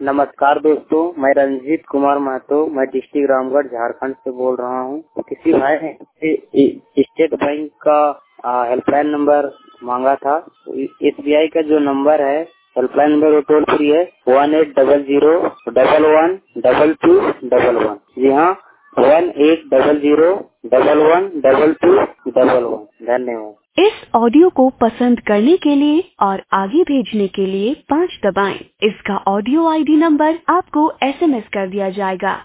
नमस्कार दोस्तों, मैं रंजीत कुमार महतो, मैं डिस्ट्रिक्ट रामगढ़ झारखंड से बोल रहा हूँ। किसी भाई ने स्टेट बैंक का हेल्पलाइन नंबर मांगा था। SBI का जो नंबर है हेल्पलाइन नंबर वो टोल फ्री है 1800112211। जी हाँ, 1800112211। धन्यवाद। इस ऑडियो को पसंद करने के लिए और आगे भेजने के लिए 5 दबाएं। इसका ऑडियो ID नंबर आपको SMS कर दिया जाएगा।